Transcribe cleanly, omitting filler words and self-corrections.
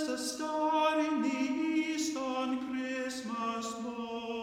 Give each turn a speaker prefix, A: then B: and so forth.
A: a star in the east on Christmas morn.